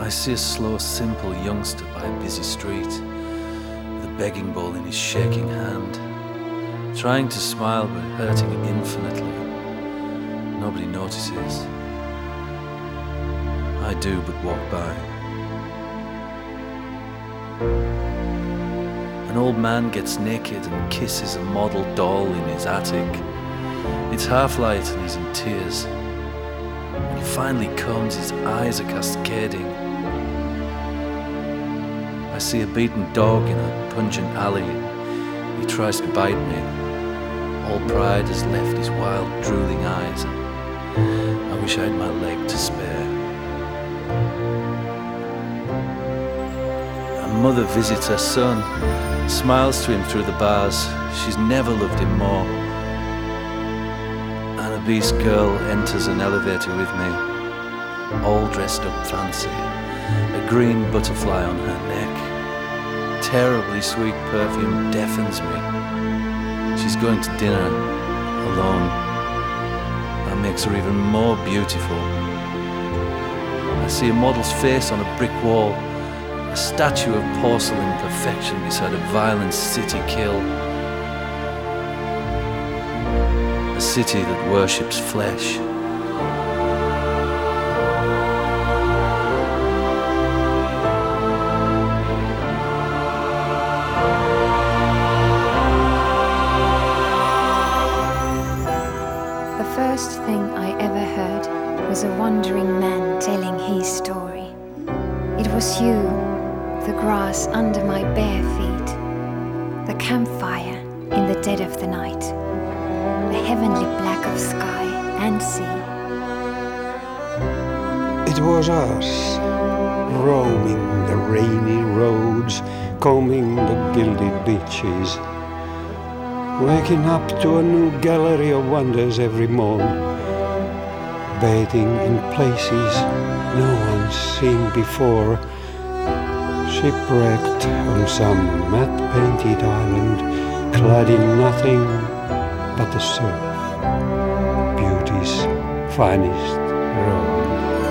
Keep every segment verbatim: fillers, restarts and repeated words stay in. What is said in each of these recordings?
I see a slow, simple youngster by a busy street, with a begging bowl in his shaking hand, trying to smile but hurting infinitely. Nobody notices. I do but walk by. An old man gets naked and kisses a model doll in his attic. It's half light and he's in tears. When he finally comes, his eyes are cascading. I see a beaten dog in a pungent alley. He tries to bite me. All pride has left his wild, drooling eyes, and I wish I had my leg to spare. A mother visits her son, smiles to him through the bars. She's never loved him more. An obese girl enters an elevator with me, all dressed up fancy, a green butterfly on her neck. Terribly sweet perfume deafens me. She's going to dinner alone. That makes her even more beautiful. I see a model's face on a brick wall, a statue of porcelain perfection beside a violent city kill. A city that worships flesh. The first thing I ever heard was a wandering man telling his story. It was you, the grass under my bare feet, the campfire in the dead of the night, the heavenly black of sky and sea. It was us, roaming the rainy roads, combing the gilded beaches, waking up to a new gallery of wonders every morn, bathing in places no one's seen before, shipwrecked on some matte-painted island, clad in nothing but the surf, beauty's finest road.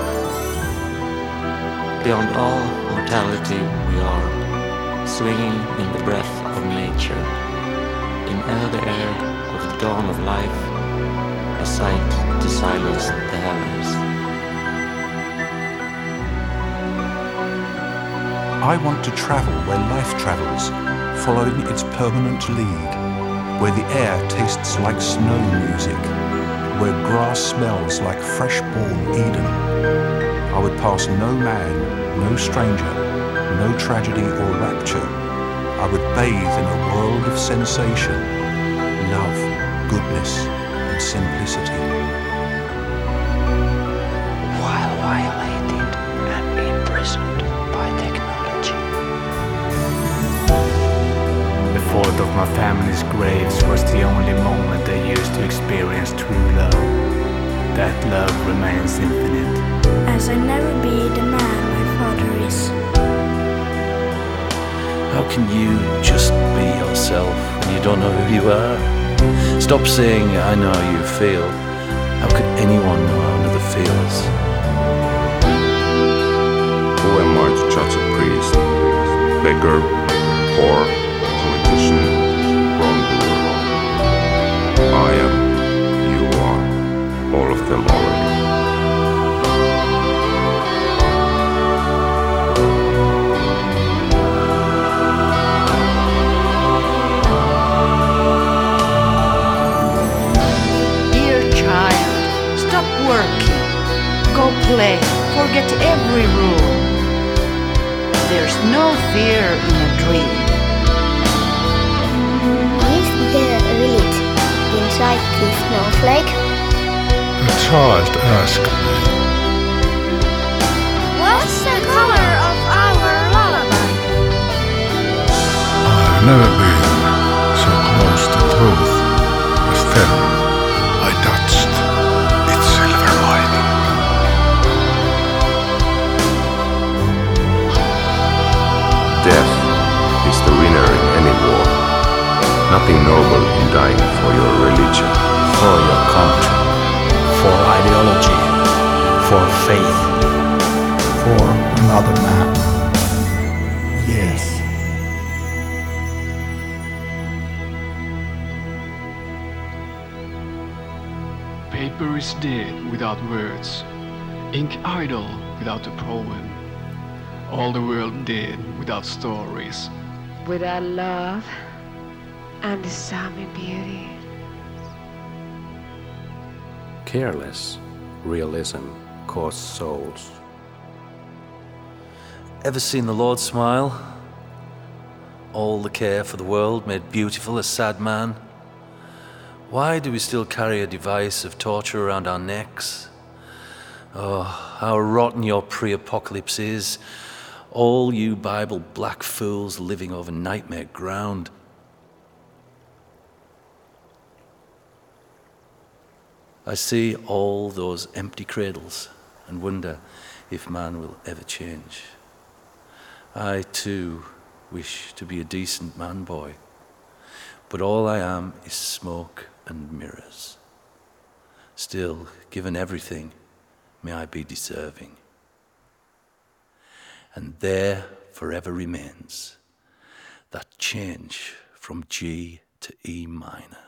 Beyond all mortality we are, swinging in the breath of nature, in air the air of the dawn of life, a sight to silence the heavens. I want to travel where life travels, following its permanent lead, where the air tastes like snow music, where grass smells like fresh-born Eden. I would pass no man, no stranger, no tragedy or rapture. I would bathe in a world of sensation, love, goodness, and simplicity. While violated and imprisoned by technology. The thought of my family's graves was the only moment I used to experience true love. That love remains infinite. As I never be the man my father is. How can you just be yourself when you don't know who you are? Stop saying, I know how you feel. How could anyone know how another feels? Who am I to judge a priest, beggar, poor, politician, wrongdoer? I am, you are, all of them already. Working, go play, forget every rule. There's no fear in a dream. Is there a village inside this snowflake? A child asked me. What's the color of our lullaby? I've never been so close to truth as then I touched its silver lining. Death is the winner in any war. Nothing noble in dying for your religion, for your country, for ideology, for faith, for another Paper is dead without words, ink idle without a poem, all the world dead without stories. Without love and the summer beauty. Careless realism costs souls. Ever seen the Lord smile? All the care for the world made beautiful a sad man. Why do we still carry a device of torture around our necks? Oh, how rotten your pre-apocalypse is. All you Bible black fools living over nightmare ground. I see all those empty cradles and wonder if man will ever change. I too wish to be a decent man boy, but all I am is smoke and mirrors. Still, given everything, may I be deserving. And there forever remains that change from G to E minor.